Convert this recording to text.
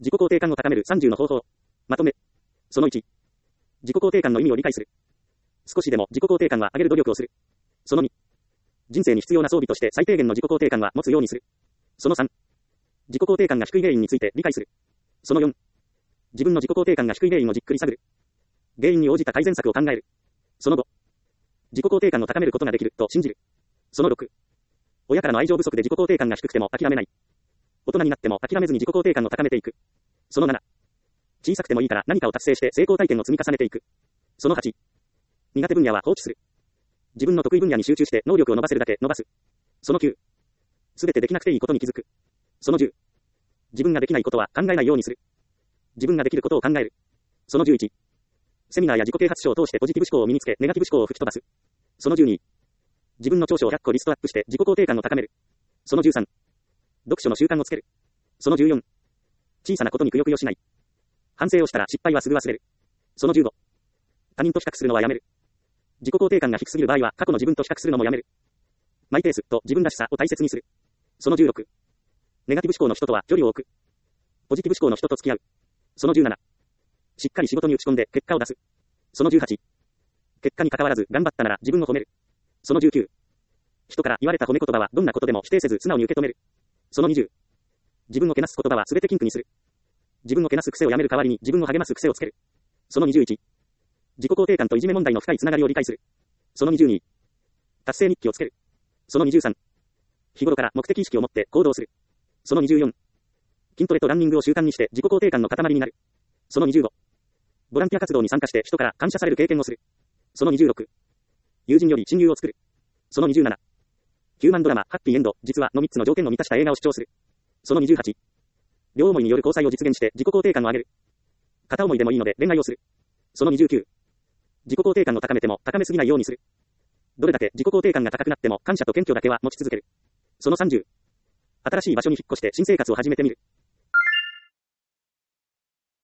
自己肯定感を高める30の方法。まとめ。その1。自己肯定感の意味を理解する。少しでも自己肯定感は上げる努力をする。その2。人生に必要な装備として最低限の自己肯定感は持つようにする。その3。自己肯定感が低い原因について理解する。その4。自分の自己肯定感が低い原因をじっくり探る。原因に応じた改善策を考える。その5。自己肯定感を高めることができると信じる。その6。親からの愛情不足で自己肯定感が低くても諦めない。大人になっても諦めずに自己肯定感を高めていく。その7。小さくてもいいから何かを達成して成功体験を積み重ねていく。その8。苦手分野は放置する。自分の得意分野に集中して能力を伸ばせるだけ伸ばす。その9。すべてできなくていいことに気づく。その10。自分ができないことは考えないようにする。自分ができることを考える。その11。セミナーや自己啓発書を通してポジティブ思考を身につけ、ネガティブ思考を吹き飛ばす。その12。自分の長所を100個リストアップして自己肯定感を高める。その13。読書の習慣をつける。その14。小さなことにくよくよしない。反省をしたら失敗はすぐ忘れる。その15。他人と比較するのはやめる。自己肯定感が低すぎる場合は過去の自分と比較するのもやめる。マイペースと自分らしさを大切にする。その16。ネガティブ思考の人とは距離を置く。ポジティブ思考の人と付き合う。その17。しっかり仕事に打ち込んで結果を出す。その18。結果に関わらず頑張ったなら自分を褒める。その19。人から言われた褒め言葉はどんなことでも否定せず素直に受け止める。その20。自分をけなす言葉はすべて禁句にする。自分をけなす癖をやめる代わりに自分を励ます癖をつける。その21。自己肯定感といじめ問題の深いつながりを理解する。その22。達成日記をつける。その23。日頃から目的意識を持って行動する。その24。筋トレとランニングを習慣にして自己肯定感の塊になる。その25。ボランティア活動に参加して人から感謝される経験をする。その26。友人より親友を作る。その27。ヒューマンドラマ、ハッピーエンド、実はの3つの条件を満たした映画を視聴する。その28。両思いによる交際を実現して自己肯定感を上げる。片思いでもいいので恋愛をする。その29。自己肯定感を高めても高めすぎないようにする。どれだけ自己肯定感が高くなっても感謝と謙虚だけは持ち続ける。その30。新しい場所に引っ越して新生活を始めてみる。